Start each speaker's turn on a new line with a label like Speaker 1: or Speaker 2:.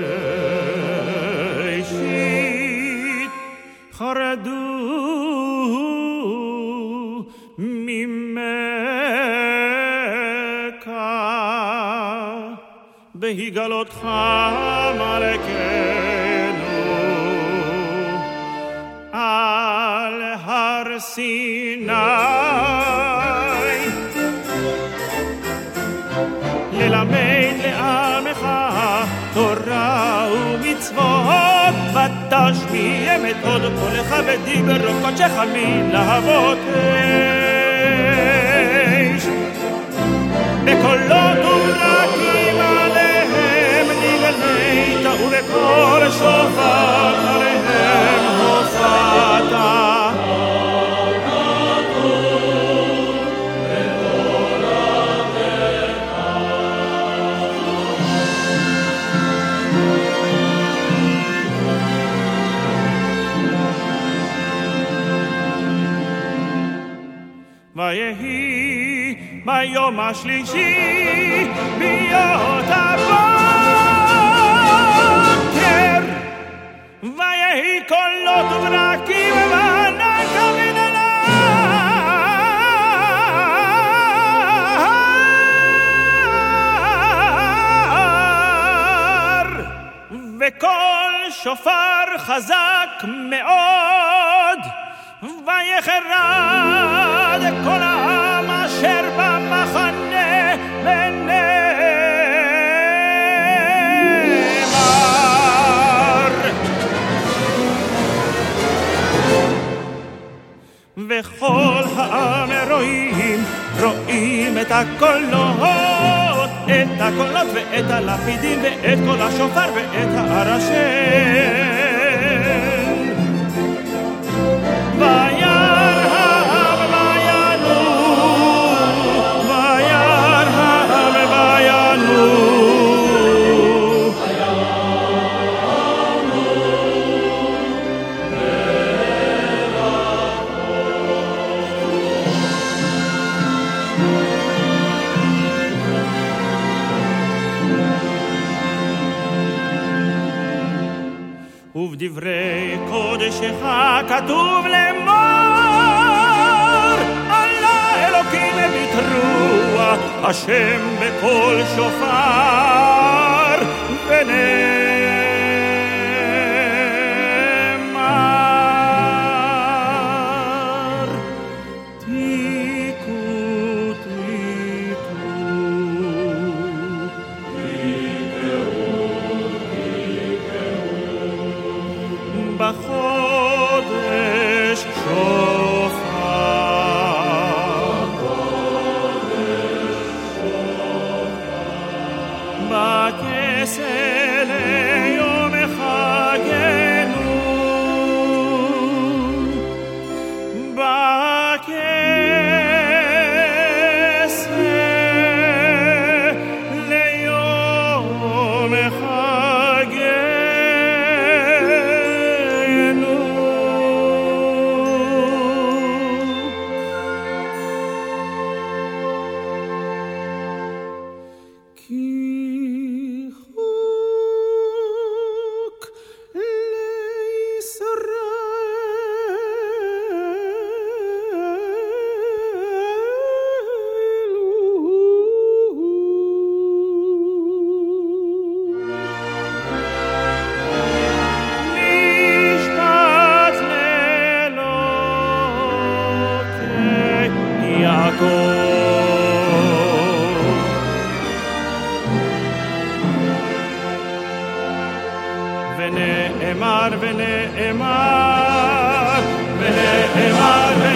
Speaker 1: ראשית חרדו ממך בהיגלותך מלכנו על הר סיני ללמד לעמך תורה ומצוות ותשמיע את הוד קולך ודיברו קודשך מלהבות אש בקולות וברקים עליהם נגנית ובקול שופר עליהם הופעת ויהי ביום השלישי ביות הבוקר ויהי קולות וברקים וענק מן ההר וקול שופר חזק מאוד ויחרד כל העם אשר במחנה ונאמר וכל העם רואים את הקולות ואת הלפידים ואת כל השופר ואת הרשם ובדברי קודשך כתוב לאמור אללה אלוקים בתרועה השם בקול שופר ונאמר תיקו בחודש שופר בכסל יום חגנו בכסל יום חגנו ונאמר